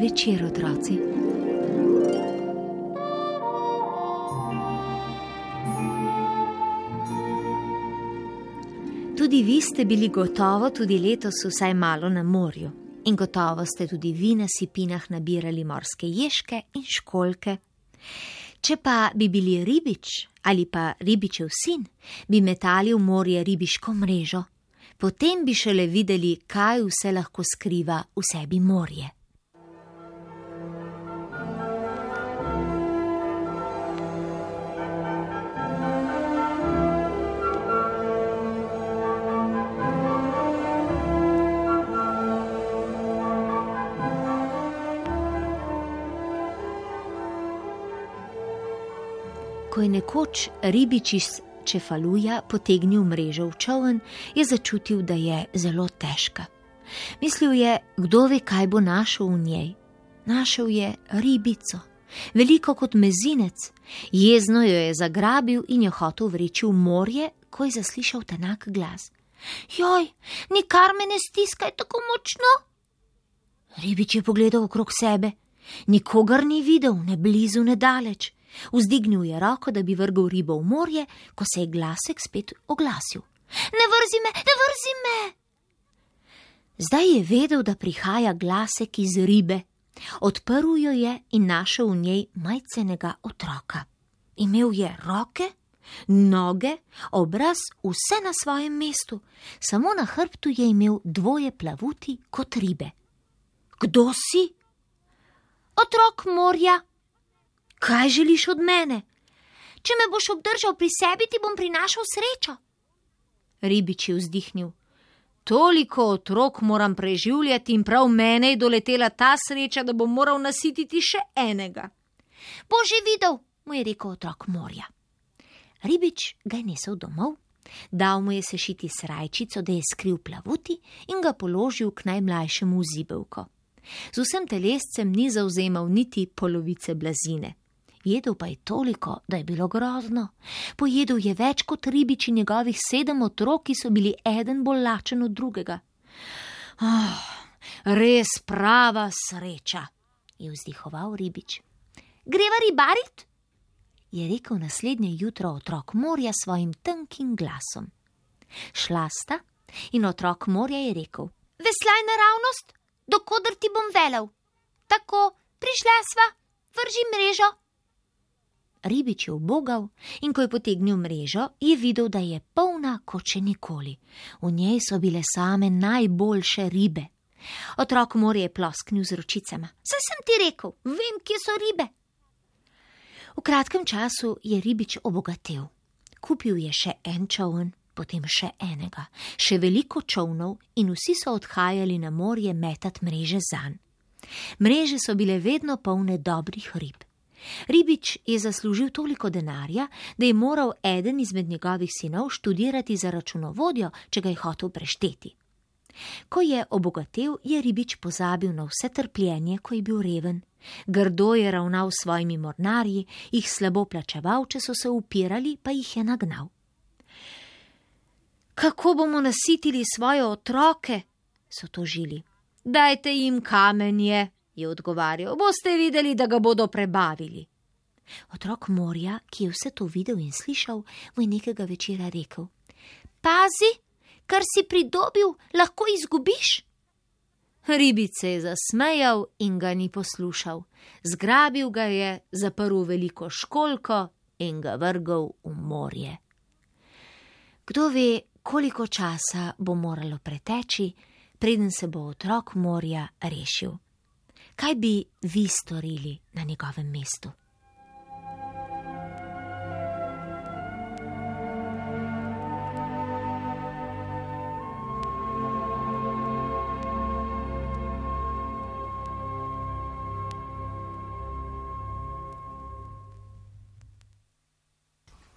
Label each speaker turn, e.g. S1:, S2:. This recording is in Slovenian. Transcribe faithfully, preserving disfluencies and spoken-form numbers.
S1: večer, otroci. Tudi vi ste bili gotovo tudi letos vsaj malo na morju in gotovo ste tudi vi na sipinah nabirali morske ježke in školjke. Če pa bi bili ribič ali pa ribičev sin, bi metali v morje ribiško mrežo, potem bi šele videli, kaj vse lahko skriva v sebi morje. Ko je nekoč ribič iz Čefaluja potegnil mrežo v čoln, je začutil, da je zelo težka. Mislil je, kdo ve, kaj bo našel v njej. Našel je ribico, veliko kot mezinec. Jezno jo je zagrabil in jo hotel vreči v morje, ko je zaslišal tanak glas. Joj, nikar me ne stiskaj tako močno. Ribič je pogledal okrog sebe. Nikogar ni videl, ne blizu, ne daleč. Vzdignil je roko, da bi vrgel ribo v morje, ko se je glasek spet oglasil. Ne vrzi me, ne vrzi me! Zdaj je vedel, da prihaja glasek iz ribe. Odprl jo je in našel v njej majcenega otroka. Imel je roke, noge, obraz, vse na svojem mestu. Samo na hrbtu je imel dvoje plavuti kot ribe. Kdo si? Otrok morja. Kaj želiš od mene? Če me boš obdržal pri sebi, ti bom prinašal srečo. Ribič je vzdihnil. Toliko otrok moram preživljati in prav mene je doletela ta sreča, da bom moral nasititi še enega. Boš že videl, mu je rekel otrok morja. Ribič ga je nesel domov, dal mu je sešiti srajčico, da je skril plavuti in ga položil k najmlajšemu v zibelko. Z vsem telescem ni zavzemal niti polovice blazine. Jedel pa je toliko, da je bilo grozno. Pojedel je več kot ribič in njegovih sedem otrok, ki so bili eden bolj lačen od drugega. Oh, res prava sreča, je vzdihoval ribič. Greva ribarit? Je rekel naslednje jutro otrok morja svojim tankim glasom. Šla sta in otrok morja je rekel. Veslaj naravnost, dokoder ti bom velel. Tako, prišla sva, vrži mrežo. Ribič je ubogal in ko je potegnil mrežo, je videl, da je polna kot še nikoli. V njej so bile same najboljše ribe. Otrok morja je plosknil z ročicama. Saj sem ti rekel, vem, kje so ribe. V kratkem času je ribič obogatel. Kupil je še en čoln, potem še enega, še veliko čolnov in vsi so odhajali na morje metat mreže zanj. Mreže so bile vedno polne dobrih rib. Ribič je zaslužil toliko denarja, da je moral eden izmed njegovih sinov študirati za računovodjo, če ga je hotel prešteti. Ko je obogatel, je ribič pozabil na vse trpljenje, ko je bil reven. Grdo je ravnal s svojimi mornarji, jih slabo plačeval, če so se upirali, pa jih je nagnal. Kako bomo nasitili svoje otroke? So tožili. Dajte jim kamenje, je odgovarjal, boste videli, da ga bodo prebavili. Otrok morja, ki je vse to videl in slišal, mu je nekega večera rekel. Pazi, kar si pridobil, lahko izgubiš. Ribič se je zasmejal in ga ni poslušal. Zgrabil ga je, zaprl veliko školjko in ga vrgel v morje. Kdo ve, koliko časa bo moralo preteči, preden se bo otrok morja rešil. Kaj bi vi storili na njegovem mestu?